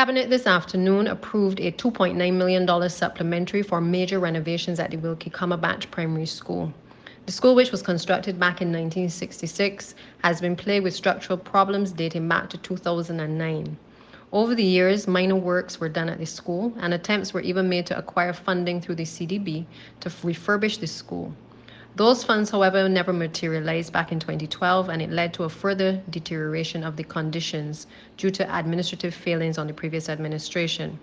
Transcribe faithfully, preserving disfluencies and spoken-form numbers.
Cabinet this afternoon approved a two point nine million dollars supplementary for major renovations at the Wilkie Cumberbatch Primary School. The school, which was constructed back in nineteen sixty-six, has been plagued with structural problems dating back to two thousand nine. Over the years, minor works were done at the school, and attempts were even made to acquire funding through the C D B to refurbish the school. Those funds, however, never materialized back in twenty twelve, and it led to a further deterioration of the conditions due to administrative failings on the previous administration.